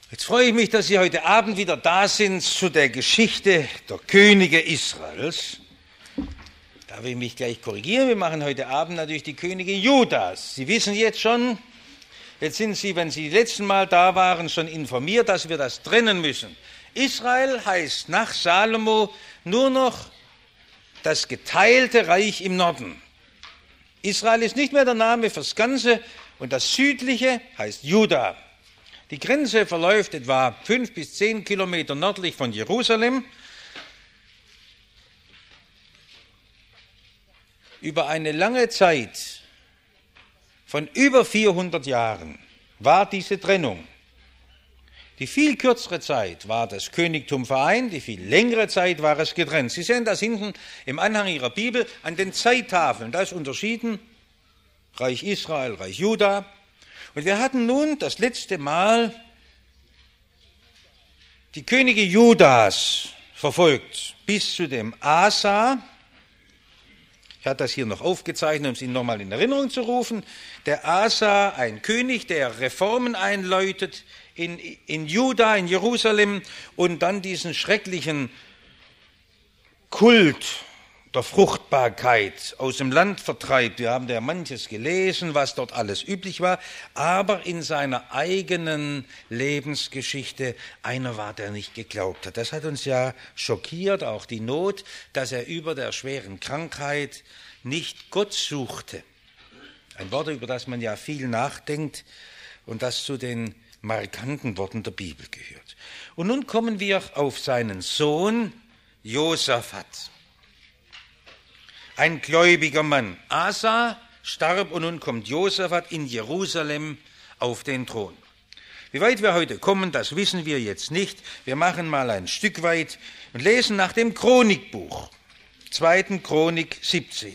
Jetzt freue ich mich, dass Sie heute Abend wieder da sind zu der Geschichte der Könige Israels. Da will ich mich gleich korrigieren. Wir machen heute Abend natürlich die Könige Judas. Sie wissen jetzt schon, jetzt sind Sie, wenn Sie das letzte Mal da waren, schon informiert, dass wir das trennen müssen. Israel heißt nach Salomo nur noch das geteilte Reich im Norden. Israel ist nicht mehr der Name fürs Ganze und das Südliche heißt Juda. Die Grenze verläuft etwa 5 bis 10 Kilometer nördlich von Jerusalem. Über eine lange Zeit von über 400 Jahren war diese Trennung. Die viel kürzere Zeit war das Königtum vereint, die viel längere Zeit war es getrennt. Sie sehen das hinten im Anhang Ihrer Bibel an den Zeittafeln. Da ist unterschieden Reich Israel, Reich Juda. Und wir hatten nun das letzte Mal die Könige Judas verfolgt bis zu dem Asa. Ich habe das hier noch aufgezeichnet, um es Ihnen nochmal in Erinnerung zu rufen. Der Asa, ein König, der Reformen einläutet in Juda, in Jerusalem und dann diesen schrecklichen Kult der Fruchtbarkeit aus dem Land vertreibt. Wir haben ja manches gelesen, was dort alles üblich war, aber in seiner eigenen Lebensgeschichte einer war, der nicht geglaubt hat. Das hat uns ja schockiert, auch die Not, dass er über der schweren Krankheit nicht Gott suchte. Ein Wort, über das man ja viel nachdenkt und das zu den markanten Worten der Bibel gehört. Und nun kommen wir auf seinen Sohn Josaphat. Ein gläubiger Mann. Asa starb und nun kommt Josaphat in Jerusalem auf den Thron. Wie weit wir heute kommen, das wissen wir jetzt nicht. Wir machen mal ein Stück weit und lesen nach dem Chronikbuch, 2. Chronik 17.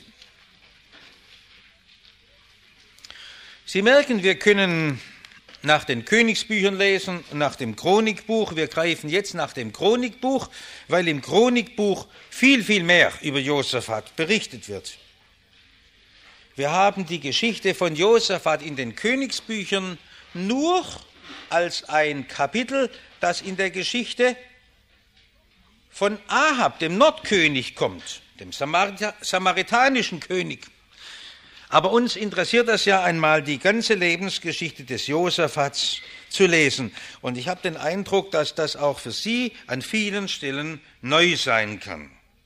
Sie merken, wir können nach den Königsbüchern lesen und nach dem Chronikbuch. Wir greifen jetzt nach dem Chronikbuch, weil im Chronikbuch viel, viel mehr über Josaphat berichtet wird. Wir haben die Geschichte von Josaphat in den Königsbüchern nur als ein Kapitel, das in der Geschichte von Ahab, dem Nordkönig, kommt, dem samaritanischen König. Aber uns interessiert das ja einmal, die ganze Lebensgeschichte des Josaphats zu lesen. Und ich habe den Eindruck, dass das auch für Sie an vielen Stellen neu sein kann.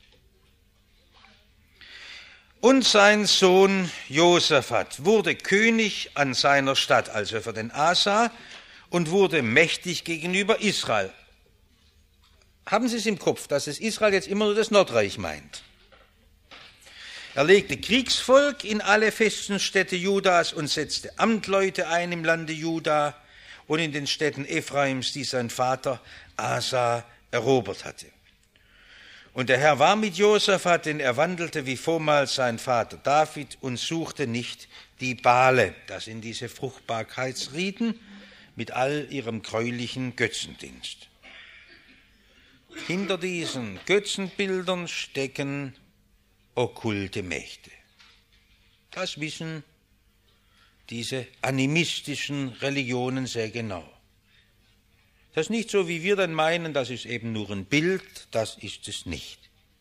Und sein Sohn Josaphat wurde König an seiner Stadt, also für den Asa, und wurde mächtig gegenüber Israel. Haben Sie es im Kopf, dass es Israel jetzt immer nur das Nordreich meint? Er legte Kriegsvolk in alle festen Städte Judas und setzte Amtleute ein im Lande Juda und in den Städten Ephraims, die sein Vater Asa erobert hatte. Und der Herr war mit Josaphat, denn er wandelte wie vormals sein Vater David und suchte nicht die Bale, das sind diese Fruchtbarkeitsriten mit all ihrem gräulichen Götzendienst. Hinter diesen Götzenbildern stecken okkulte Mächte. Das wissen diese animistischen Religionen sehr genau. Das ist nicht so, wie wir dann meinen, das ist eben nur ein Bild, das ist es nicht.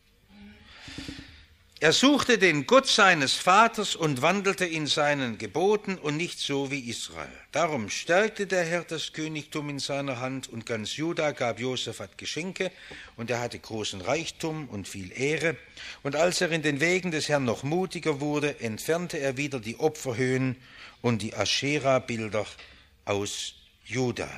Er suchte den Gott seines Vaters und wandelte in seinen Geboten und nicht so wie Israel. Darum stärkte der Herr das Königtum in seiner Hand und ganz Juda gab Josaphat Geschenke und er hatte großen Reichtum und viel Ehre. Und als er in den Wegen des Herrn noch mutiger wurde, entfernte er wieder die Opferhöhen und die Aschera-Bilder aus Juda.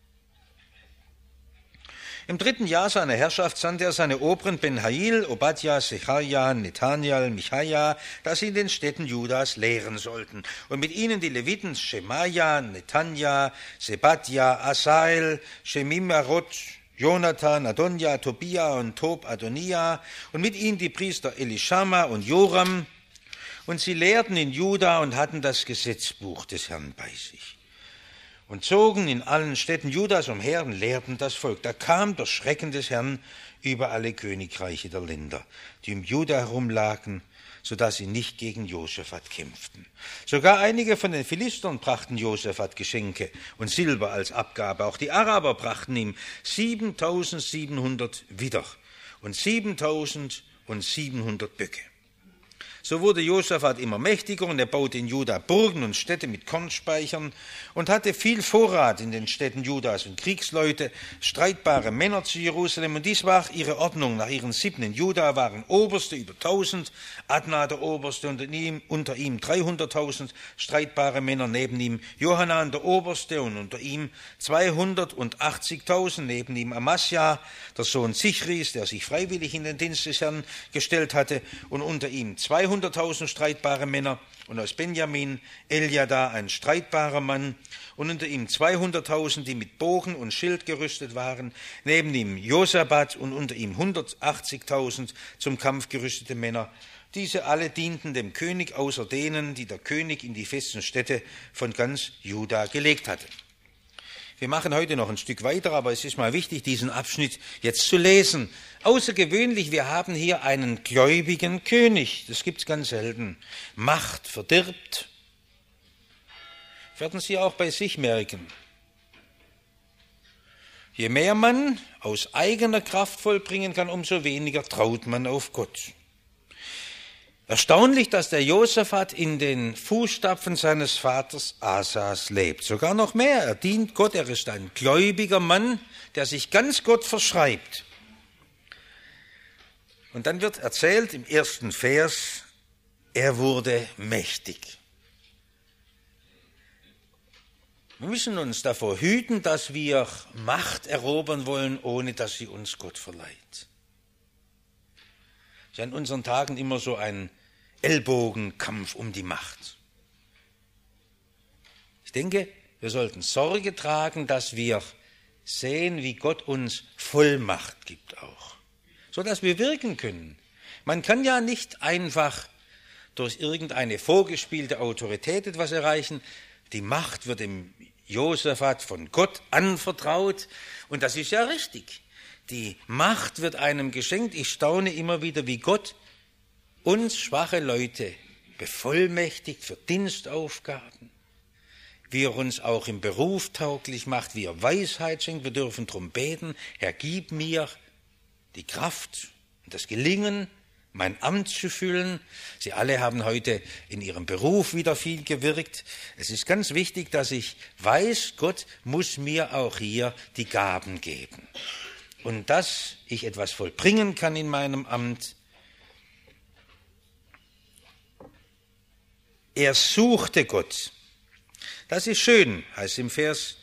Im 3. Jahr seiner Herrschaft sandte er seine Oberen Ben-Hail, Obadja, Secharja, Netaniel, Michaja, dass sie in den Städten Judas lehren sollten. Und mit ihnen die Leviten Schemaja, Netanja, Sebadja, Asael, Shemimarot, Jonathan, Adonja, Tobia und Tob-Adonia und mit ihnen die Priester Elishama und Joram. Und sie lehrten in Juda und hatten das Gesetzbuch des Herrn bei sich. Und zogen in allen Städten Judas umher und lehrten das Volk. Da kam der Schrecken des Herrn über alle Königreiche der Länder, die um Juda herumlagen, sodass sie nicht gegen Josaphat kämpften. Sogar einige von den Philistern brachten Josaphat Geschenke und Silber als Abgabe. Auch die Araber brachten ihm 7.700 Widder und 7.700 Böcke. So wurde Josaphat immer mächtiger und er baute in Juda Burgen und Städte mit Kornspeichern und hatte viel Vorrat in den Städten Judas und Kriegsleute, streitbare Männer zu Jerusalem. Und dies war ihre Ordnung nach ihren Sippen. In Juda waren Oberste über 1000, Adna der Oberste unter ihm 300.000 streitbare Männer, neben ihm Johanan der Oberste und unter ihm 280.000, neben ihm Amasja, der Sohn Sichris, der sich freiwillig in den Dienst des Herrn gestellt hatte, und unter ihm 200.000 streitbare Männer, und aus Benjamin Eljada ein streitbarer Mann, und unter ihm 200.000, die mit Bogen und Schild gerüstet waren, neben ihm Josabad und unter ihm 180.000 zum Kampf gerüstete Männer. Diese alle dienten dem König, außer denen, die der König in die festen Städte von ganz Juda gelegt hatte. Wir machen heute noch ein Stück weiter, aber es ist mal wichtig, diesen Abschnitt jetzt zu lesen. Außergewöhnlich, wir haben hier einen gläubigen König. Das gibt es ganz selten. Macht verdirbt. Werden Sie auch bei sich merken. Je mehr man aus eigener Kraft vollbringen kann, umso weniger traut man auf Gott. Erstaunlich, dass der Josaphat in den Fußstapfen seines Vaters Asas lebt. Sogar noch mehr, er dient Gott, er ist ein gläubiger Mann, der sich ganz Gott verschreibt. Und dann wird erzählt im ersten Vers, er wurde mächtig. Wir müssen uns davor hüten, dass wir Macht erobern wollen, ohne dass sie uns Gott verleiht. Es ist in unseren Tagen immer so ein Ellbogenkampf um die Macht. Ich denke, wir sollten Sorge tragen, dass wir sehen, wie Gott uns Vollmacht gibt auch, sodass wir wirken können. Man kann ja nicht einfach durch irgendeine vorgespielte Autorität etwas erreichen. Die Macht wird dem Josaphat von Gott anvertraut und das ist ja richtig. Die Macht wird einem geschenkt. Ich staune immer wieder, wie Gott uns schwache Leute bevollmächtigt für Dienstaufgaben, wie er uns auch im Beruf tauglich macht, wie er Weisheit schenkt. Wir dürfen darum beten, Herr, gib mir die Kraft und das Gelingen, mein Amt zu füllen. Sie alle haben heute in ihrem Beruf wieder viel gewirkt. Es ist ganz wichtig, dass ich weiß, Gott muss mir auch hier die Gaben geben. Und dass ich etwas vollbringen kann in meinem Amt. Er suchte Gott. Das ist schön, heißt im Vers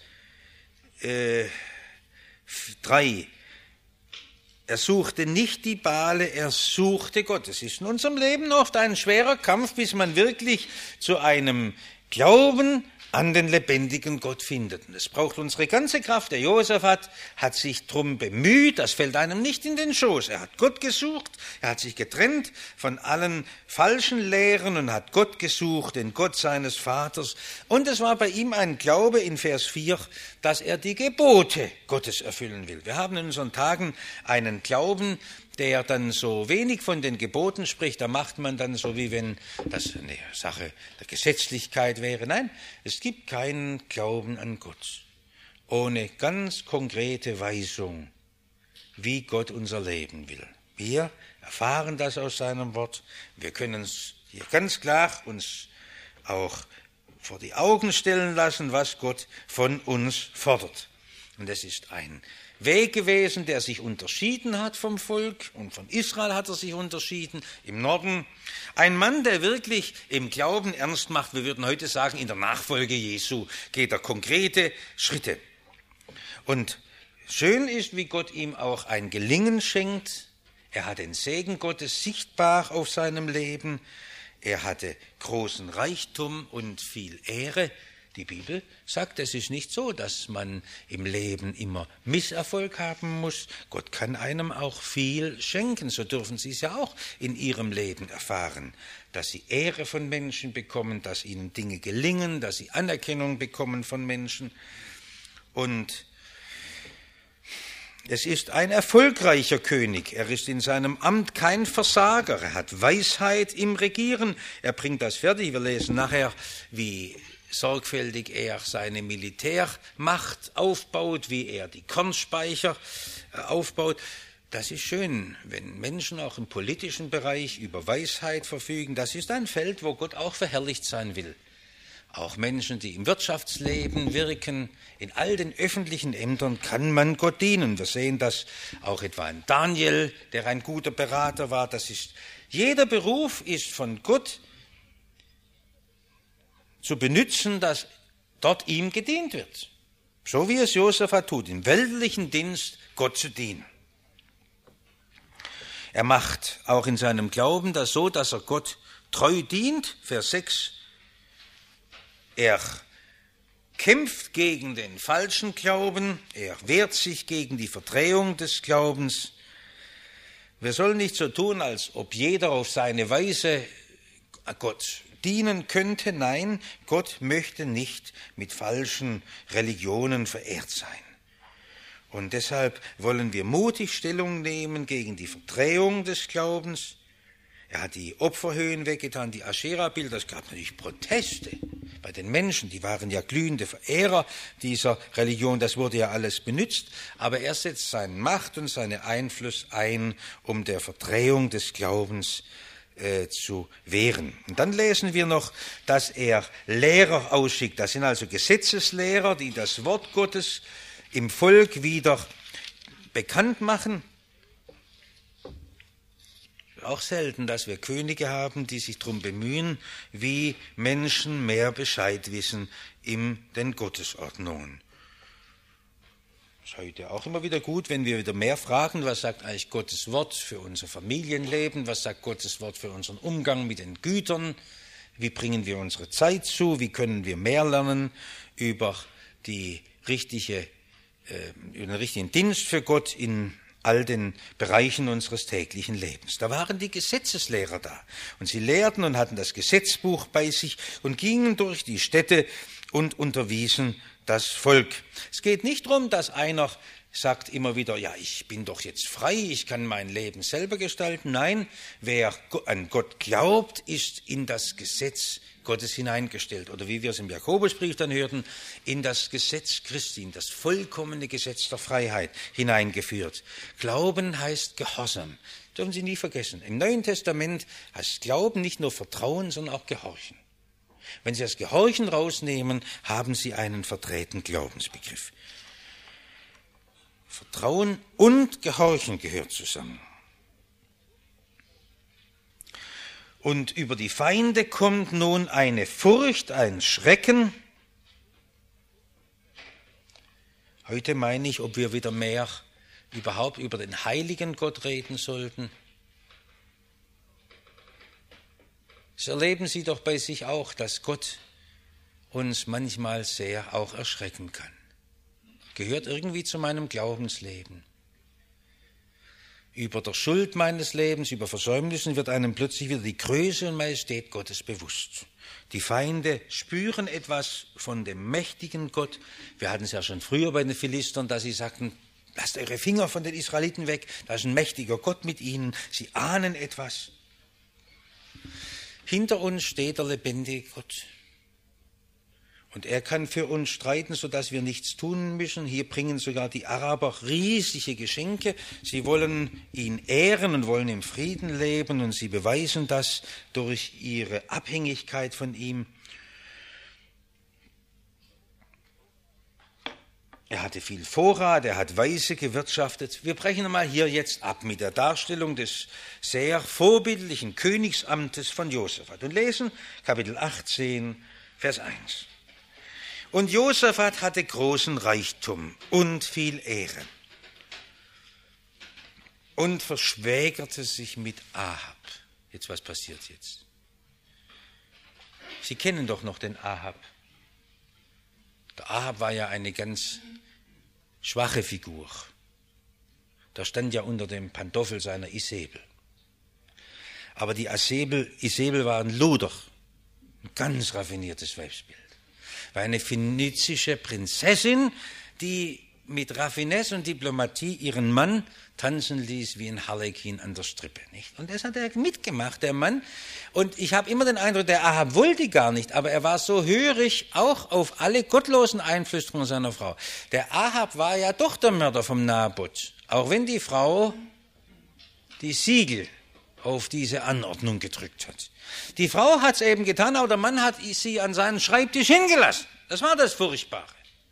3. Er suchte nicht die Bale, er suchte Gott. Es ist in unserem Leben oft ein schwerer Kampf, bis man wirklich zu einem Glauben an den lebendigen Gott findet. Und es braucht unsere ganze Kraft. Der Josaphat hat sich drum bemüht, das fällt einem nicht in den Schoß. Er hat Gott gesucht, er hat sich getrennt von allen falschen Lehren und hat Gott gesucht, den Gott seines Vaters. Und es war bei ihm ein Glaube in Vers 4, dass er die Gebote Gottes erfüllen will. Wir haben in unseren Tagen einen Glauben, der dann so wenig von den Geboten spricht, da macht man dann so, wie wenn das eine Sache der Gesetzlichkeit wäre. Nein, es gibt keinen Glauben an Gott ohne ganz konkrete Weisung, wie Gott unser Leben will. Wir erfahren das aus seinem Wort. Wir können es hier ganz klar uns auch vor die Augen stellen lassen, was Gott von uns fordert. Und es ist ein Weg gewesen, der sich unterschieden hat vom Volk, und von Israel hat er sich unterschieden, im Norden. Ein Mann, der wirklich im Glauben ernst macht, wir würden heute sagen, in der Nachfolge Jesu geht er konkrete Schritte. Und schön ist, wie Gott ihm auch ein Gelingen schenkt. Er hat den Segen Gottes sichtbar auf seinem Leben. Er hatte großen Reichtum und viel Ehre. Die Bibel sagt, es ist nicht so, dass man im Leben immer Misserfolg haben muss. Gott kann einem auch viel schenken. So dürfen Sie es ja auch in Ihrem Leben erfahren, dass Sie Ehre von Menschen bekommen, dass Ihnen Dinge gelingen, dass Sie Anerkennung bekommen von Menschen. Und Es ist ein erfolgreicher König. Er ist in seinem Amt kein Versager. Er hat Weisheit im Regieren. Er bringt das fertig. Wir lesen nachher, wie sorgfältig er seine Militärmacht aufbaut, wie er die Kornspeicher aufbaut. Das ist schön, wenn Menschen auch im politischen Bereich über Weisheit verfügen. Das ist ein Feld, wo Gott auch verherrlicht sein will. Auch Menschen, die im Wirtschaftsleben wirken, in all den öffentlichen Ämtern kann man Gott dienen. Wir sehen das auch etwa in Daniel, der ein guter Berater war. Jeder Beruf ist von Gott zu benützen, dass dort ihm gedient wird. So wie es Josaphat tut, im weltlichen Dienst Gott zu dienen. Er macht auch in seinem Glauben das so, dass er Gott treu dient. Vers 6. Er kämpft gegen den falschen Glauben, er wehrt sich gegen die Verdrehung des Glaubens. Wir sollen nicht so tun, als ob jeder auf seine Weise Gott dienen könnte. Nein, Gott möchte nicht mit falschen Religionen verehrt sein. Und deshalb wollen wir mutig Stellung nehmen gegen die Verdrehung des Glaubens. Er hat die Opferhöhen weggetan, die Aschera-Bilder. Es gab natürlich Proteste bei den Menschen, die waren ja glühende Verehrer dieser Religion. Das wurde ja alles benutzt. Aber er setzt seine Macht und seinen Einfluss ein, um der Verdrehung des Glaubens zu wehren. Und dann lesen wir noch, dass er Lehrer ausschickt. Das sind also Gesetzeslehrer, die das Wort Gottes im Volk wieder bekannt machen. Auch selten, dass wir Könige haben, die sich darum bemühen, wie Menschen mehr Bescheid wissen in den Gottesordnungen. Es ist heute auch immer wieder gut, wenn wir wieder mehr fragen, was sagt eigentlich Gottes Wort für unser Familienleben, was sagt Gottes Wort für unseren Umgang mit den Gütern, wie bringen wir unsere Zeit zu, wie können wir mehr lernen über den richtigen Dienst für Gott in all den Bereichen unseres täglichen Lebens. Da waren die Gesetzeslehrer da und sie lehrten und hatten das Gesetzbuch bei sich und gingen durch die Städte und unterwiesen das Volk. Es geht nicht darum, dass einer sagt immer wieder, ja, ich bin doch jetzt frei, ich kann mein Leben selber gestalten. Nein, wer an Gott glaubt, ist in das Gesetz Gottes hineingestellt. Oder wie wir es im Jakobusbrief dann hörten, in das Gesetz Christi, in das vollkommene Gesetz der Freiheit hineingeführt. Glauben heißt Gehorsam. Dürfen Sie nie vergessen. Im Neuen Testament heißt Glauben nicht nur Vertrauen, sondern auch Gehorchen. Wenn Sie das Gehorchen rausnehmen, haben Sie einen verdrehten Glaubensbegriff. Vertrauen und Gehorchen gehört zusammen. Und über die Feinde kommt nun eine Furcht, ein Schrecken. Heute meine ich, ob wir wieder mehr überhaupt über den heiligen Gott reden sollten. Das erleben Sie doch bei sich auch, dass Gott uns manchmal sehr auch erschrecken kann. Gehört irgendwie zu meinem Glaubensleben. Über der Schuld meines Lebens, über Versäumnissen wird einem plötzlich wieder die Größe und Majestät Gottes bewusst. Die Feinde spüren etwas von dem mächtigen Gott. Wir hatten es ja schon früher bei den Philistern, dass sie sagten, lasst eure Finger von den Israeliten weg, da ist ein mächtiger Gott mit ihnen. Sie ahnen etwas. Hinter uns steht der lebendige Gott. Und er kann für uns streiten, sodass wir nichts tun müssen. Hier bringen sogar die Araber riesige Geschenke. Sie wollen ihn ehren und wollen im Frieden leben und sie beweisen das durch ihre Abhängigkeit von ihm. Er hatte viel Vorrat, er hat weise gewirtschaftet. Wir brechen einmal hier jetzt ab mit der Darstellung des sehr vorbildlichen Königsamtes von Josaphat und lesen Kapitel 18, Vers 1. Und Josaphat hatte großen Reichtum und viel Ehre und verschwägerte sich mit Ahab. Jetzt, was passiert jetzt? Sie kennen doch noch den Ahab. Der Ahab war ja eine ganz schwache Figur. Da stand ja unter dem Pantoffel seiner Isabel. Aber die Isabel war ein Luder, ein ganz raffiniertes Weibsbild. War eine phönizische Prinzessin, die mit Raffinesse und Diplomatie ihren Mann tanzen ließ wie ein Harlekin an der Strippe. Nicht? Und das hat er mitgemacht, der Mann. Und ich habe immer den Eindruck, der Ahab wollte gar nicht, aber er war so hörig auch auf alle gottlosen Einflüsterungen seiner Frau. Der Ahab war ja doch der Mörder vom Naboth, auch wenn die Frau die Siegel auf diese Anordnung gedrückt hat. Die Frau hat es eben getan, aber der Mann hat sie an seinen Schreibtisch hingelassen. Das war das Furchtbare.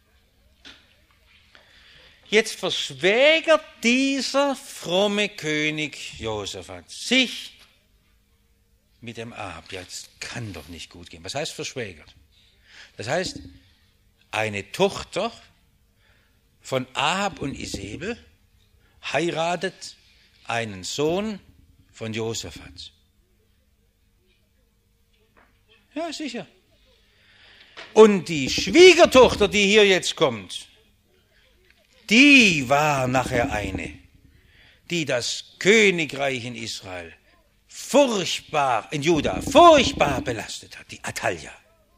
Jetzt verschwägert dieser fromme König Josaphat sich mit dem Ahab. Ja, das kann doch nicht gut gehen. Was heißt verschwägert? Das heißt, eine Tochter von Ahab und Isebel heiratet einen Sohn von Josaphat. Ja, sicher. Und die Schwiegertochter, die hier jetzt kommt, die war nachher eine, die das Königreich in Israel in Juda furchtbar belastet hat, die Athalja.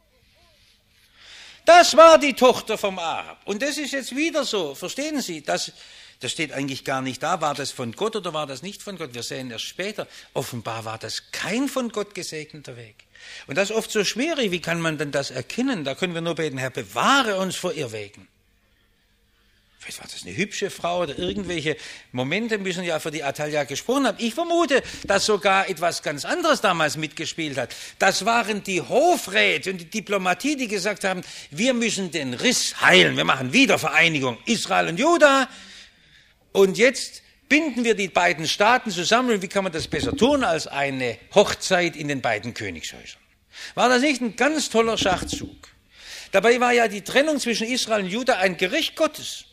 Das war die Tochter vom Ahab. Und das ist jetzt wieder so, verstehen Sie, das steht eigentlich gar nicht da, war das von Gott oder war das nicht von Gott? Wir sehen erst später, offenbar war das kein von Gott gesegneter Weg. Und das ist oft so schwierig, wie kann man denn das erkennen? Da können wir nur beten, Herr, bewahre uns vor Irrwegen. Vielleicht war das eine hübsche Frau oder irgendwelche Momente müssen ja für die Athalja gesprochen haben. Ich vermute, dass sogar etwas ganz anderes damals mitgespielt hat. Das waren die Hofräte und die Diplomatie, die gesagt haben, wir müssen den Riss heilen, wir machen Wiedervereinigung, Israel und Juda. Und jetzt binden wir die beiden Staaten zusammen. Und wie kann man das besser tun als eine Hochzeit in den beiden Königshäusern? War das nicht ein ganz toller Schachzug? Dabei war ja die Trennung zwischen Israel und Juda ein Gericht Gottes.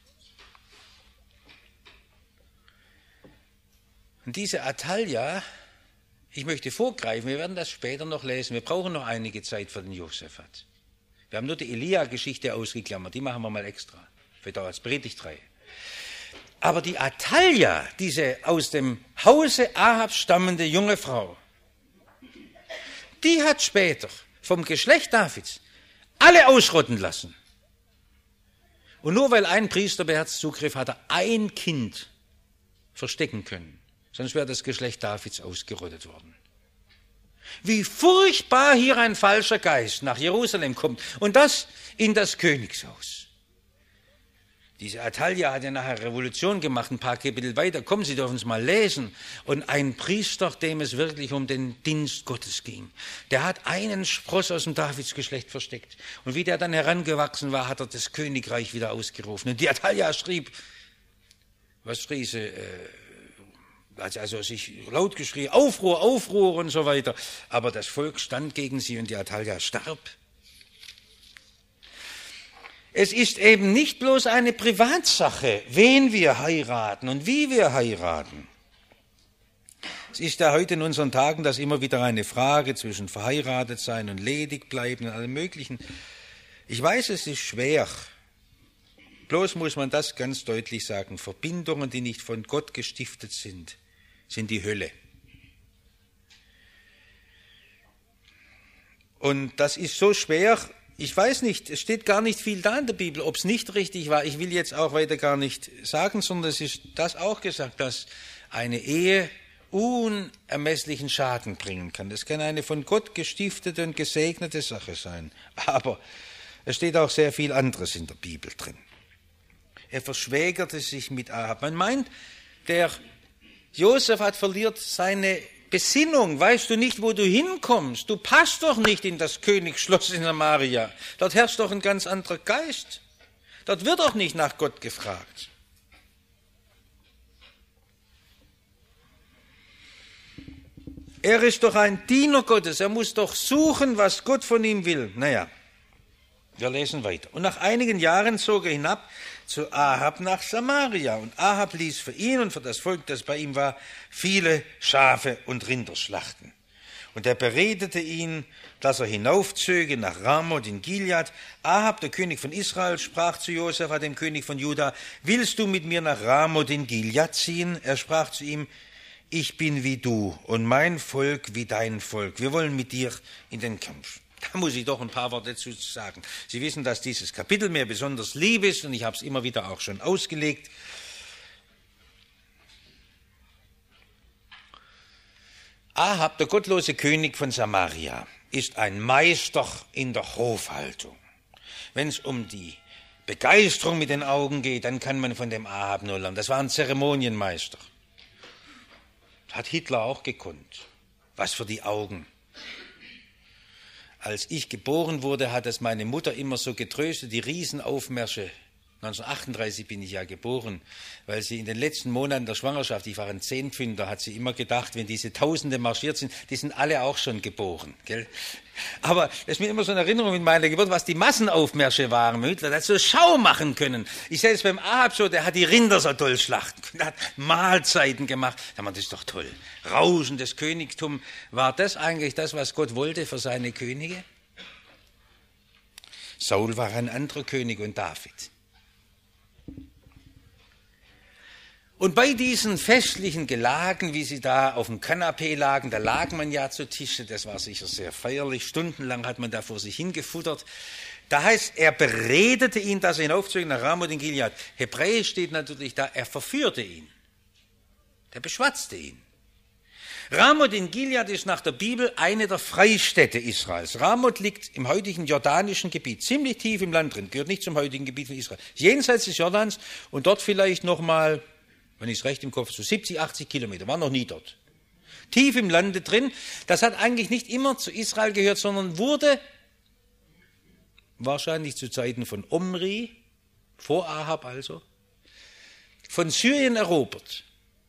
Und diese Athalja, ich möchte vorgreifen, wir werden das später noch lesen, wir brauchen noch einige Zeit für den Josaphat. Wir haben nur die Elia-Geschichte ausgeklammert, die machen wir mal extra, vielleicht auch als Predigtreihe. Aber die Athalja, diese aus dem Hause Ahabs stammende junge Frau, die hat später vom Geschlecht Davids alle ausrotten lassen. Und nur weil ein Priester beherzt Zugriff hat er ein Kind verstecken können. Sonst wäre das Geschlecht Davids ausgerottet worden. Wie furchtbar hier ein falscher Geist nach Jerusalem kommt. Und das in das Königshaus. Diese Athalja hat ja nachher Revolution gemacht, ein paar Kapitel weiter. Kommen, Sie dürfen es mal lesen. Und ein Priester, dem es wirklich um den Dienst Gottes ging, der hat einen Spross aus dem Davidsgeschlecht versteckt. Und wie der dann herangewachsen war, hat er das Königreich wieder ausgerufen. Und die Athalja schrieb, was schrie sie? Also sich laut geschrien, Aufruhr, Aufruhr und so weiter. Aber das Volk stand gegen sie und die Athalja starb. Es ist eben nicht bloß eine Privatsache, wen wir heiraten und wie wir heiraten. Es ist ja heute in unseren Tagen das immer wieder eine Frage zwischen verheiratet sein und ledig bleiben und allem Möglichen. Ich weiß, es ist schwer. Bloß muss man das ganz deutlich sagen. Verbindungen, die nicht von Gott gestiftet sind, sind die Hölle. Und das ist so schwer. Ich weiß nicht, es steht gar nicht viel da in der Bibel, ob es nicht richtig war. Ich will jetzt auch weiter gar nicht sagen, sondern es ist das auch gesagt, dass eine Ehe unermesslichen Schaden bringen kann. Das kann eine von Gott gestiftete und gesegnete Sache sein. Aber es steht auch sehr viel anderes in der Bibel drin. Er verschwägerte sich mit Ahab. Man meint, der Josaphat verliert seine Besinnung. Weißt du nicht, wo du hinkommst? Du passt doch nicht in das Königsschloss in Samaria. Dort herrscht doch ein ganz anderer Geist. Dort wird auch nicht nach Gott gefragt. Er ist doch ein Diener Gottes. Er muss doch suchen, was Gott von ihm will. Naja, wir lesen weiter. Und nach einigen Jahren zog er hinab zu Ahab nach Samaria. Und Ahab ließ für ihn und für das Volk, das bei ihm war, viele Schafe und Rinder schlachten. Und er beredete ihn, dass er hinaufzöge nach Ramoth in Gilead. Ahab, der König von Israel, sprach zu Josaphat, dem König von Juda, willst du mit mir nach Ramoth in Gilead ziehen? Er sprach zu ihm, ich bin wie du und mein Volk wie dein Volk. Wir wollen mit dir in den Kampf. Da muss ich doch ein paar Worte dazu sagen. Sie wissen, dass dieses Kapitel mir besonders lieb ist und ich habe es immer wieder auch schon ausgelegt. Ahab, der gottlose König von Samaria, ist ein Meister in der Hofhaltung. Wenn es um die Begeisterung mit den Augen geht, dann kann man von dem Ahab nur lernen. Das war ein Zeremonienmeister. Hat Hitler auch gekonnt. Was für die Augen. Als ich geboren wurde, hat es meine Mutter immer so getröstet, die Riesenaufmärsche. 1938 bin ich ja geboren, weil sie in den letzten Monaten der Schwangerschaft, ich war ein Zehnpfünder, hat sie immer gedacht, wenn diese Tausende marschiert sind, die sind alle auch schon geboren. Gell? Aber das ist mir immer so eine Erinnerung in meiner Geburt, was die Massenaufmärsche waren, man hat so Schau machen können. Ich sehe es beim Ahab so, der hat die Rinder so toll schlachten können, der hat Mahlzeiten gemacht. Das ist doch toll. Rauschendes Königtum. War das eigentlich das, was Gott wollte für seine Könige? Saul war ein anderer König und David. Und bei diesen festlichen Gelagen, wie sie da auf dem Kanapee lagen, da lag man ja zu Tische, das war sicher sehr feierlich, stundenlang hat man da vor sich hingefuttert. Da heißt, er beredete ihn, dass er hinaufzog nach Ramoth in Gilead. Hebräisch steht natürlich da, er verführte ihn. Der beschwatzte ihn. Ramoth in Gilead ist nach der Bibel eine der Freistädte Israels. Ramoth liegt im heutigen jordanischen Gebiet, ziemlich tief im Land drin, gehört nicht zum heutigen Gebiet von Israel. Jenseits des Jordans und dort vielleicht nochmal, wenn ich es recht im Kopf, so 70, 80 Kilometer, war noch nie dort. Tief im Lande drin, das hat eigentlich nicht immer zu Israel gehört, sondern wurde wahrscheinlich zu Zeiten von Omri, vor Ahab also, von Syrien erobert.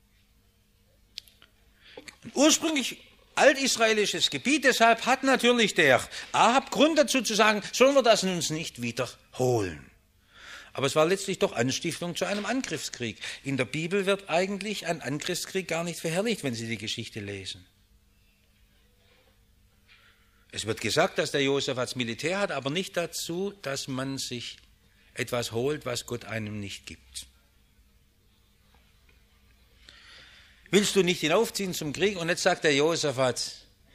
Ein ursprünglich altisraelisches Gebiet, deshalb hat natürlich der Ahab Grund dazu zu sagen, sollen wir das uns nicht wiederholen. Aber es war letztlich doch Anstiftung zu einem Angriffskrieg. In der Bibel wird eigentlich ein Angriffskrieg gar nicht verherrlicht, wenn Sie die Geschichte lesen. Es wird gesagt, dass der Josef als Militär hat, aber nicht dazu, dass man sich etwas holt, was Gott einem nicht gibt. Willst du nicht hinaufziehen zum Krieg? Und jetzt sagt der Josaphat,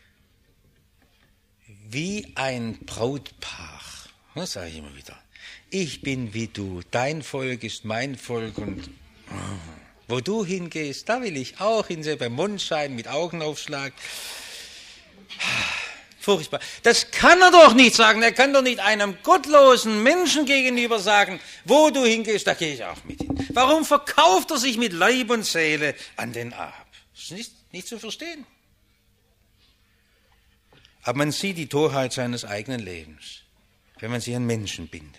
wie ein Brautpaar, das sage ich immer wieder. Ich bin wie du, dein Volk ist mein Volk und wo du hingehst, da will ich auch hinsehen, beim Mondschein mit Augenaufschlag. Furchtbar. Das kann er doch nicht sagen. Er kann doch nicht einem gottlosen Menschen gegenüber sagen, wo du hingehst, da gehe ich auch mit hin. Warum verkauft er sich mit Leib und Seele an den Ahab? Das ist nicht zu verstehen. Aber man sieht die Torheit seines eigenen Lebens, wenn man sich an Menschen bindet.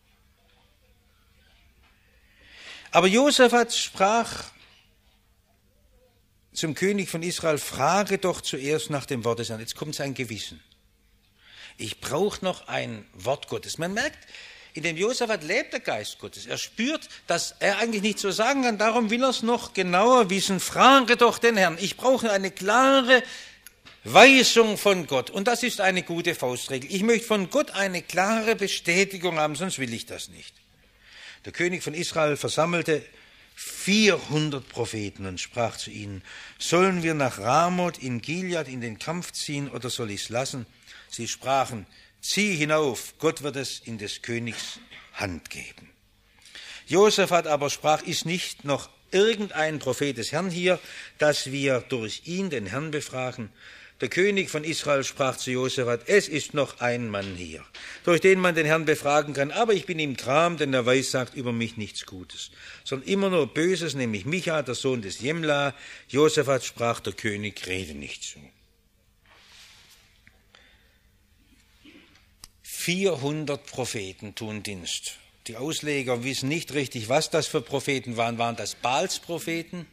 Aber Josaphat sprach zum König von Israel, frage doch zuerst nach dem Wort des Herrn. Jetzt kommt sein Gewissen. Ich brauche noch ein Wort Gottes. Man merkt, in dem Josaphat lebt der Geist Gottes. Er spürt, dass er eigentlich nicht so sagen kann, darum will er es noch genauer wissen. Frage doch den Herrn. Ich brauche eine klare Weisung von Gott. Und das ist eine gute Faustregel. Ich möchte von Gott eine klare Bestätigung haben, sonst will ich das nicht. Der König von Israel versammelte 400 Propheten und sprach zu ihnen, sollen wir nach Ramoth in Gilead in den Kampf ziehen oder soll ich es lassen? Sie sprachen, zieh hinauf, Gott wird es in des Königs Hand geben. Josaphat aber sprach, ist nicht noch irgendein Prophet des Herrn hier, dass wir durch ihn den Herrn befragen? Der König von Israel sprach zu Josaphat, es ist noch ein Mann hier, durch den man den Herrn befragen kann, aber ich bin ihm gram, denn er weissagt über mich nichts Gutes, sondern immer nur Böses, nämlich Micha, der Sohn des Jemla. Josaphat sprach, der König rede nicht so. 400 Propheten tun Dienst. Die Ausleger wissen nicht richtig, was das für Propheten waren. Waren das Baals-Propheten?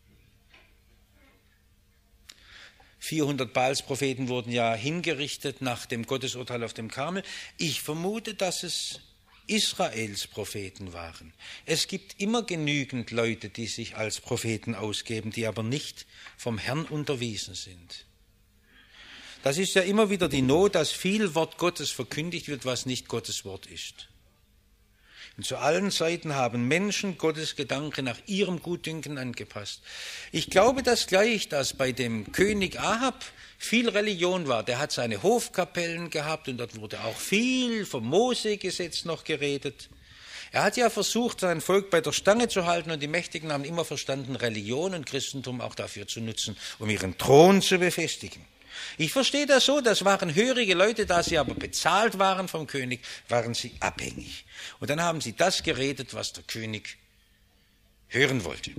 400 Baals-Propheten wurden ja hingerichtet nach dem Gottesurteil auf dem Karmel. Ich vermute, dass es Israels Propheten waren. Es gibt immer genügend Leute, die sich als Propheten ausgeben, die aber nicht vom Herrn unterwiesen sind. Das ist ja immer wieder die Not, dass viel Wort Gottes verkündigt wird, was nicht Gottes Wort ist. Und zu allen Zeiten haben Menschen Gottes Gedanken nach ihrem Gutdünken angepasst. Ich glaube das gleich, dass bei dem König Ahab viel Religion war. Der hat seine Hofkapellen gehabt und dort wurde auch viel vom Mose-Gesetz noch geredet. Er hat ja versucht, sein Volk bei der Stange zu halten und die Mächtigen haben immer verstanden, Religion und Christentum auch dafür zu nutzen, um ihren Thron zu befestigen. Ich verstehe das so, das waren hörige Leute, da sie aber bezahlt waren vom König, waren sie abhängig. Und dann haben sie das geredet, was der König hören wollte.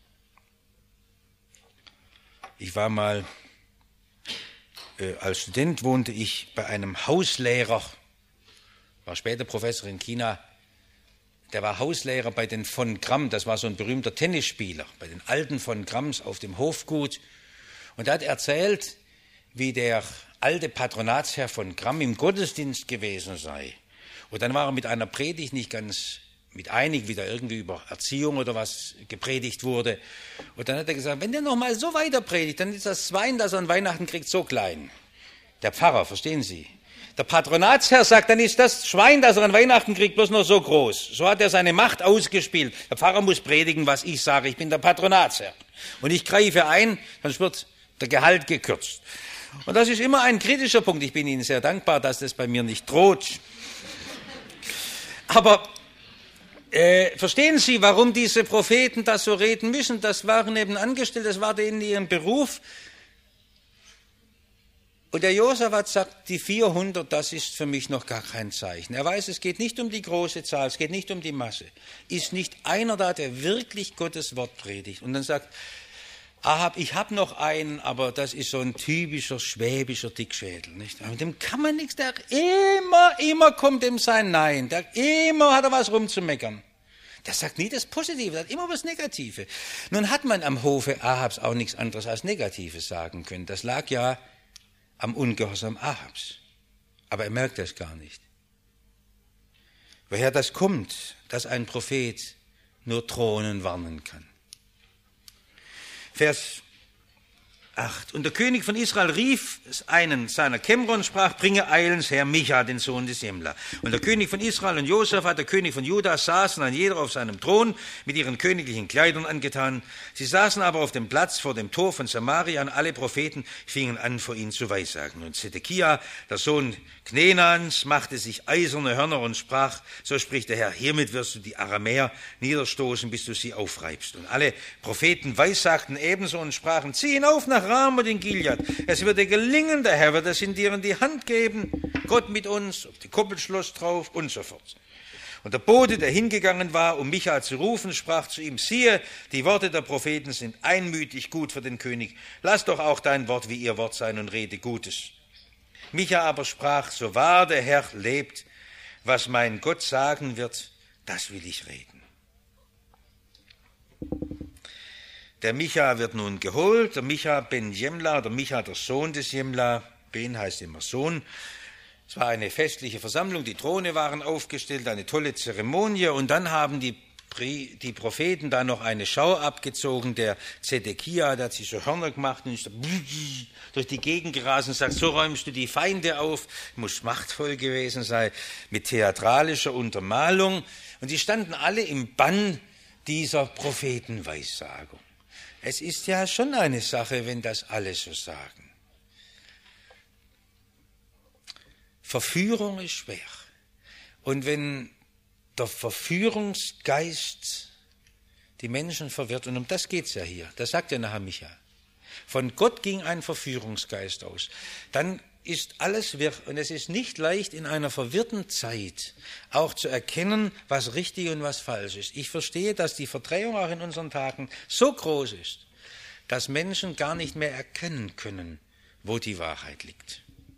Ich war mal, als Student wohnte ich bei einem Hauslehrer, war später Professor in China, der war Hauslehrer bei den von Gramm, das war so ein berühmter Tennisspieler, bei den alten von Gramms auf dem Hofgut. Und er hat erzählt, wie der alte Patronatsherr von Gramm im Gottesdienst gewesen sei. Und dann war er mit einer Predigt nicht ganz mit einig, wie da irgendwie über Erziehung oder was gepredigt wurde. Und dann hat er gesagt, wenn der noch mal so weiter predigt, dann ist das Schwein, das er an Weihnachten kriegt, so klein. Der Pfarrer, verstehen Sie? Der Patronatsherr sagt, dann ist das Schwein, das er an Weihnachten kriegt, bloß noch so groß. So hat er seine Macht ausgespielt. Der Pfarrer muss predigen, was ich sage. Ich bin der Patronatsherr. Und ich greife ein, sonst wird der Gehalt gekürzt. Und das ist immer ein kritischer Punkt. Ich bin Ihnen sehr dankbar, dass das bei mir nicht droht. Aber verstehen Sie, warum diese Propheten das so reden müssen? Das waren eben Angestellte, das war denen ihren Beruf. Und der Josaphat sagt, die 400, das ist für mich noch gar kein Zeichen. Er weiß, es geht nicht um die große Zahl, es geht nicht um die Masse. Ist nicht einer da, der wirklich Gottes Wort predigt? Und dann sagt Ahab, ich habe noch einen, aber das ist so ein typischer schwäbischer Dickschädel. Nicht? Mit dem kann man nichts, der immer kommt ihm sein Nein. Der immer hat er was rumzumeckern. Der sagt nie das Positive, der hat immer was Negative. Nun hat man am Hofe Ahabs auch nichts anderes als Negatives sagen können. Das lag ja am Ungehorsam Ahabs. Aber er merkt das gar nicht. Woher das kommt, dass ein Prophet nur Thronen warnen kann. Vers 8. Und der König von Israel rief einen seiner Kämmerer und sprach, bringe eilends her Micha, den Sohn des Jemla. Und der König von Israel und Josaphat, der König von Juda, saßen ein jeder auf seinem Thron, mit ihren königlichen Kleidern angetan. Sie saßen aber auf dem Platz vor dem Tor von Samaria, und alle Propheten fingen an, vor ihnen zu weissagen. Und Zedekia, der Sohn Knenans, machte sich eiserne Hörner und sprach, so spricht der Herr, hiermit wirst du die Aramäer niederstoßen, bis du sie aufreibst. Und alle Propheten weissagten ebenso und sprachen, zieh hinauf nach Ramoth in Gilead. Es wird dir gelingen, der Herr wird es in dir in die Hand geben, Gott mit uns, auf die Koppelschloss drauf und so fort. Und der Bote, der hingegangen war, um Micha zu rufen, sprach zu ihm, siehe, die Worte der Propheten sind einmütig gut für den König. Lass doch auch dein Wort wie ihr Wort sein und rede Gutes. Micha aber sprach, so wahr der Herr lebt, was mein Gott sagen wird, das will ich reden. Der Micha wird nun geholt, der Micha ben Jemla, der Micha der Sohn des Jemla, Ben heißt immer Sohn. Es war eine festliche Versammlung, die Throne waren aufgestellt, eine tolle Zeremonie, und dann haben die Propheten da noch eine Schau abgezogen. Der Zedekia, der hat sich so Hörner gemacht und ist durch die Gegend gerast und sagt, so räumst du die Feinde auf. Muss machtvoll gewesen sein, mit theatralischer Untermalung. Und die standen alle im Bann dieser Prophetenweissagung. Es ist ja schon eine Sache, wenn das alle so sagen. Verführung ist schwer. Und wenn der Verführungsgeist die Menschen verwirrt, und um das geht es ja hier, das sagt ja nachher Micha. Von Gott ging ein Verführungsgeist aus. Dann ist alles wirr, und es ist nicht leicht in einer verwirrten Zeit auch zu erkennen, was richtig und was falsch ist. Ich verstehe, dass die Verdrehung auch in unseren Tagen so groß ist, dass Menschen gar nicht mehr erkennen können, wo die Wahrheit liegt.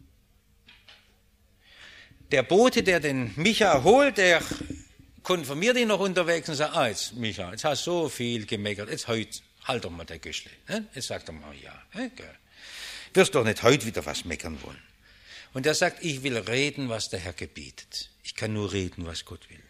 Der Bote, der den Micha holt, der konfirmiert ihn noch unterwegs und sagt, jetzt Micha, jetzt hast du so viel gemeckert, jetzt heute, halt doch mal der Güschle. Jetzt sagt er mal ja. Wirst doch nicht heute wieder was meckern wollen. Und er sagt, ich will reden, was der Herr gebietet. Ich kann nur reden, was Gott will.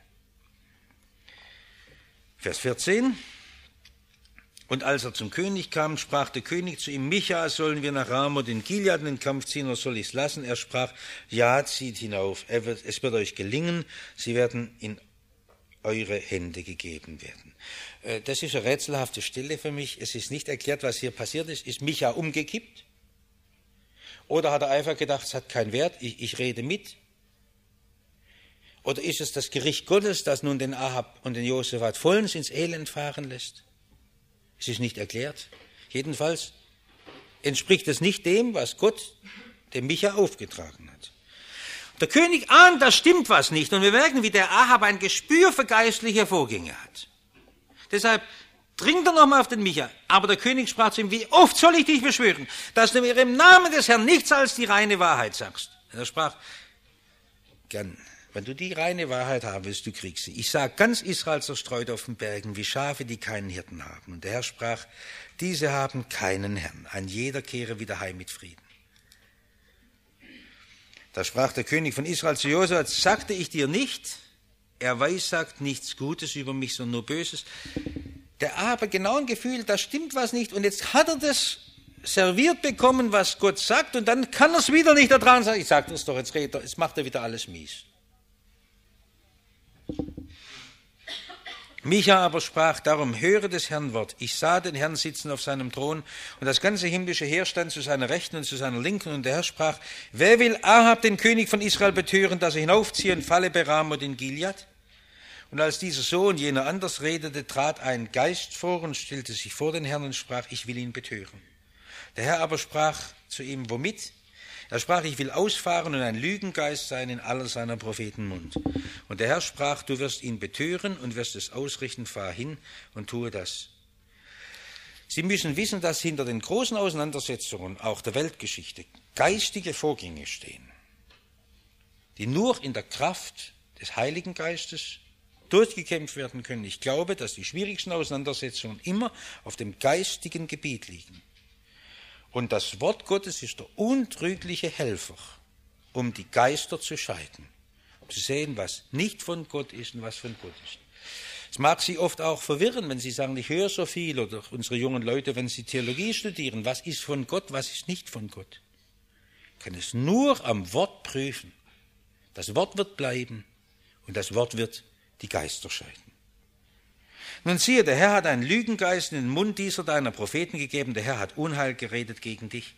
Vers 14. Und als er zum König kam, sprach der König zu ihm, Micha, sollen wir nach Ramoth in Gilead in den Kampf ziehen, oder soll ich es lassen? Er sprach, ja, zieht hinauf, es wird euch gelingen, sie werden in eure Hände gegeben werden. Das ist eine rätselhafte Stelle für mich. Es ist nicht erklärt, was hier passiert ist. Ist Micha umgekippt? Oder hat er einfach gedacht, es hat keinen Wert, ich rede mit? Oder ist es das Gericht Gottes, das nun den Ahab und den Josaphat vollends ins Elend fahren lässt? Es ist nicht erklärt. Jedenfalls entspricht es nicht dem, was Gott dem Micha aufgetragen hat. Der König ahnt, da stimmt was nicht. Und wir merken, wie der Ahab ein Gespür für geistliche Vorgänge hat. Deshalb dringt er nochmal auf den Micha. Aber der König sprach zu ihm, wie oft soll ich dich beschwören, dass du mir im Namen des Herrn nichts als die reine Wahrheit sagst. Und er sprach, gern, wenn du die reine Wahrheit haben willst, du kriegst sie. Ich sah ganz Israel zerstreut auf den Bergen, wie Schafe, die keinen Hirten haben. Und der Herr sprach, diese haben keinen Herrn. Ein jeder kehre wieder heim mit Frieden. Da sprach der König von Israel zu Josaphat, sagte ich dir nicht, er weissagt nichts Gutes über mich, sondern nur Böses. Der Ahab genau ein Gefühl, da stimmt was nicht. Und jetzt hat er das serviert bekommen, was Gott sagt, und dann kann er es wieder nicht ertragen. Sagen, ich sage das doch, jetzt macht er wieder alles mies. Micha aber sprach, darum höre des Herrn Wort. Ich sah den Herrn sitzen auf seinem Thron und das ganze himmlische Heer stand zu seiner Rechten und zu seiner Linken. Und der Herr sprach, wer will Ahab, den König von Israel, betören, dass er hinaufziehe und falle bei Ramoth in Gilead? Und als dieser so und jener anders redete, trat ein Geist vor und stellte sich vor den Herrn und sprach, ich will ihn betören. Der Herr aber sprach zu ihm, womit? Er sprach, ich will ausfahren und ein Lügengeist sein in aller seiner Propheten Mund. Und der Herr sprach, du wirst ihn betören und wirst es ausrichten, fahr hin und tue das. Sie müssen wissen, dass hinter den großen Auseinandersetzungen, auch der Weltgeschichte, geistige Vorgänge stehen, die nur in der Kraft des Heiligen Geistes durchgekämpft werden können. Ich glaube, dass die schwierigsten Auseinandersetzungen immer auf dem geistigen Gebiet liegen. Und das Wort Gottes ist der untrügliche Helfer, um die Geister zu scheiden, um zu sehen, was nicht von Gott ist und was von Gott ist. Es mag Sie oft auch verwirren, wenn Sie sagen, ich höre so viel, oder unsere jungen Leute, wenn sie Theologie studieren, was ist von Gott, was ist nicht von Gott. Ich kann es nur am Wort prüfen. Das Wort wird bleiben und das Wort wird die Geister scheiden. Nun siehe, der Herr hat einen Lügengeist in den Mund dieser deiner Propheten gegeben, der Herr hat Unheil geredet gegen dich.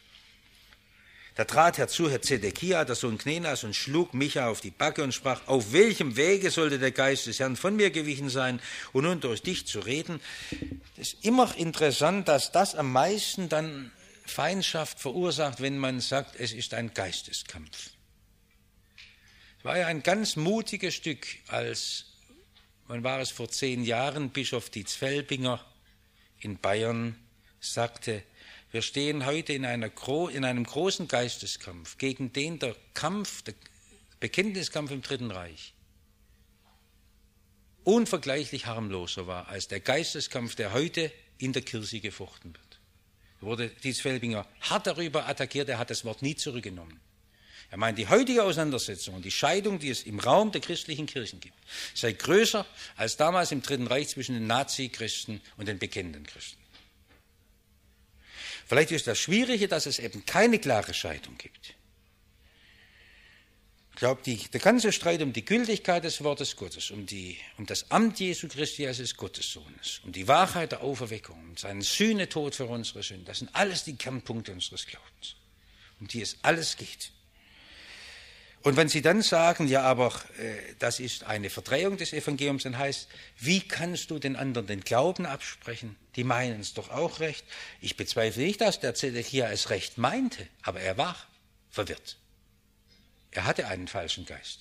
Da trat herzu Herr Zedekia, der Sohn Knenas, und schlug Micha auf die Backe und sprach, auf welchem Wege sollte der Geist des Herrn von mir gewichen sein, um nun durch dich zu reden? Es ist immer interessant, dass das am meisten dann Feindschaft verursacht, wenn man sagt, es ist ein Geisteskampf. Es war ja ein ganz mutiges Stück, als, wann war es, vor 10 Jahren, Bischof Dietz-Felbinger in Bayern sagte, wir stehen heute in einem großen Geisteskampf, gegen den der Bekenntniskampf im Dritten Reich unvergleichlich harmloser war als der Geisteskampf, der heute in der Kirche gefochten wird. Da wurde Dietz-Felbinger hart darüber attackiert, er hat das Wort nie zurückgenommen. Er meint, die heutige Auseinandersetzung und die Scheidung, die es im Raum der christlichen Kirchen gibt, sei größer als damals im Dritten Reich zwischen den Nazi-Christen und den bekennenden Christen. Vielleicht ist das Schwierige, dass es eben keine klare Scheidung gibt. Ich glaube, der ganze Streit um die Gültigkeit des Wortes Gottes, um das Amt Jesu Christi als Gottessohnes, um die Wahrheit der Auferweckung, um seinen Sühnetod für unsere Sünden, das sind alles die Kernpunkte unseres Glaubens, um die es alles geht. Und wenn Sie dann sagen, ja, aber das ist eine Verdrehung des Evangeliums, dann heißt, wie kannst du den anderen den Glauben absprechen? Die meinen es doch auch recht. Ich bezweifle nicht, dass der Zedekia es recht meinte, aber er war verwirrt. Er hatte einen falschen Geist.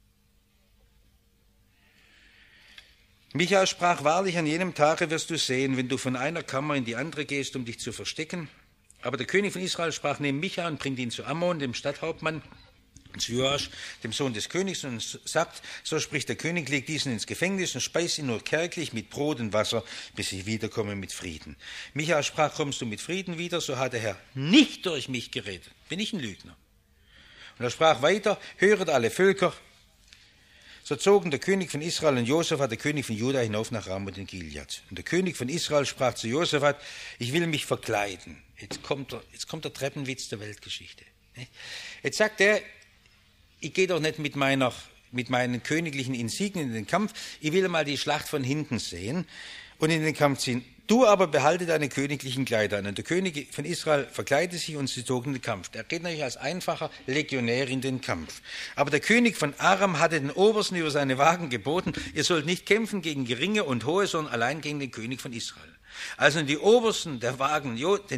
Micha sprach, wahrlich, an jenem Tage wirst du sehen, wenn du von einer Kammer in die andere gehst, um dich zu verstecken. Aber der König von Israel sprach, nimm Micha und bringt ihn zu Ammon, dem Stadthauptmann, zu Joasch, dem Sohn des Königs, und sagt, so spricht der König, leg diesen ins Gefängnis und speis ihn nur kärglich mit Brot und Wasser, bis ich wiederkomme mit Frieden. Micha sprach, kommst du mit Frieden wieder, so hat der Herr nicht durch mich geredet. Bin ich ein Lügner? Und er sprach weiter, höret alle Völker. So zogen der König von Israel und Josaphat, der König von Juda, hinauf nach Ramoth in Gilead. Und der König von Israel sprach zu Josaphat, ich will mich verkleiden. Jetzt kommt der Treppenwitz der Weltgeschichte. Jetzt sagt er, ich gehe doch nicht mit mit meinen königlichen Insignien in den Kampf. Ich will mal die Schlacht von hinten sehen und in den Kampf ziehen. Du aber behalte deine königlichen Kleider an. Und der König von Israel verkleidete sich und sie zogen in den Kampf. Der geht natürlich als einfacher Legionär in den Kampf. Aber der König von Aram hatte den Obersten über seine Wagen geboten, ihr sollt nicht kämpfen gegen Geringe und Hohe, sondern allein gegen den König von Israel. Also die Obersten der Wagen,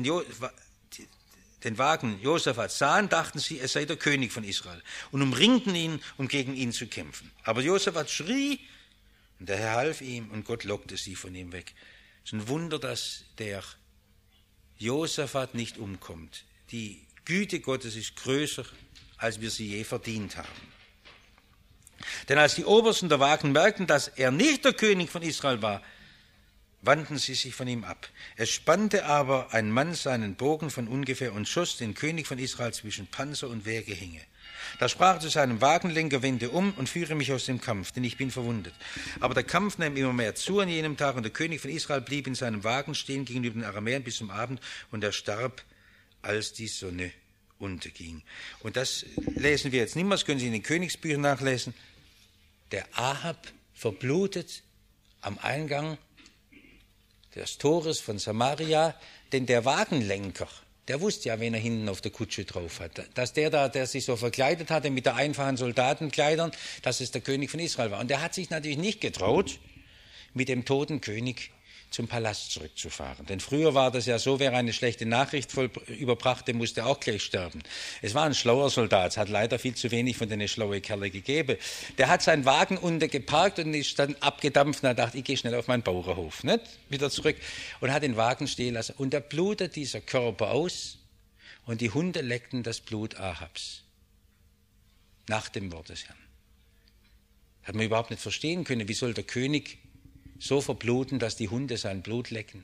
den Wagen Josaphat sahen, dachten sie, er sei der König von Israel und umringten ihn, um gegen ihn zu kämpfen. Aber Josaphat schrie und der Herr half ihm und Gott lockte sie von ihm weg. Es ist ein Wunder, dass der Josaphat nicht umkommt. Die Güte Gottes ist größer, als wir sie je verdient haben. Denn als die Obersten der Wagen merkten, dass er nicht der König von Israel war, wandten sie sich von ihm ab. Es spannte aber ein Mann seinen Bogen von ungefähr und schoss den König von Israel zwischen Panzer und Wehrgehänge. Da sprach er zu seinem Wagenlenker, wende um und führe mich aus dem Kampf, denn ich bin verwundet. Aber der Kampf nahm immer mehr zu an jenem Tag und der König von Israel blieb in seinem Wagen stehen gegenüber den Aramäern bis zum Abend und er starb, als die Sonne unterging. Und das lesen wir jetzt nicht mehr, das können Sie in den Königsbüchern nachlesen. Der Ahab verblutet am Eingang des Tores von Samaria, denn der Wagenlenker, der wusste ja, wen er hinten auf der Kutsche drauf hat, dass der sich so verkleidet hatte mit der einfachen Soldatenkleidern, dass es der König von Israel war. Und der hat sich natürlich nicht getraut, mit dem toten König zum Palast zurückzufahren. Denn früher war das ja so, wer eine schlechte Nachricht überbrachte, musste auch gleich sterben. Es war ein schlauer Soldat, es hat leider viel zu wenig von den schlauen Kerle gegeben. Der hat seinen Wagen unten geparkt und ist dann abgedampft und hat gedacht, ich gehe schnell auf meinen Bauernhof, nicht? Wieder zurück und hat den Wagen stehen lassen. Und da blutet dieser Körper aus und die Hunde leckten das Blut Ahabs. Nach dem Wort des Herrn. Hat man überhaupt nicht verstehen können, wie soll der König so verbluten, dass die Hunde sein Blut lecken.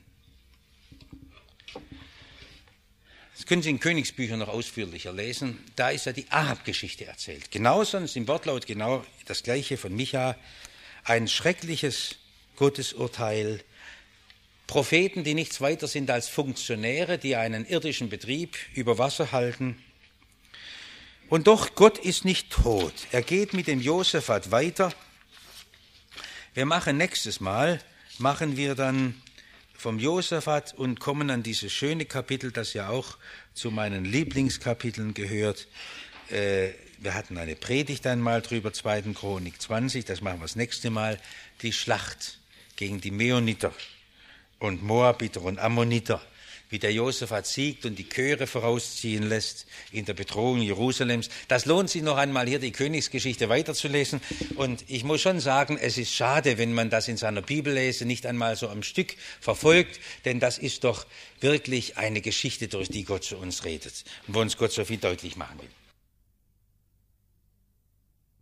Das können Sie in Königsbüchern noch ausführlicher lesen. Da ist ja die Ahab-Geschichte erzählt. Genauso ist im Wortlaut genau das Gleiche von Micha. Ein schreckliches Gottesurteil. Propheten, die nichts weiter sind als Funktionäre, die einen irdischen Betrieb über Wasser halten. Und doch, Gott ist nicht tot. Er geht mit dem Josaphat weiter. Wir machen nächstes Mal, machen wir dann vom Josaphat und kommen an dieses schöne Kapitel, das ja auch zu meinen Lieblingskapiteln gehört. Wir hatten eine Predigt einmal drüber, 2. Chronik 20, das machen wir das nächste Mal, die Schlacht gegen die Meoniter und Moabiter und Ammoniter, wie der Josaphat siegt und die Chöre vorausziehen lässt in der Bedrohung Jerusalems. Das lohnt sich noch einmal, hier die Königsgeschichte weiterzulesen. Und ich muss schon sagen, es ist schade, wenn man das in seiner Bibellese nicht einmal so am Stück verfolgt, denn das ist doch wirklich eine Geschichte, durch die Gott zu uns redet und wo uns Gott so viel deutlich machen will.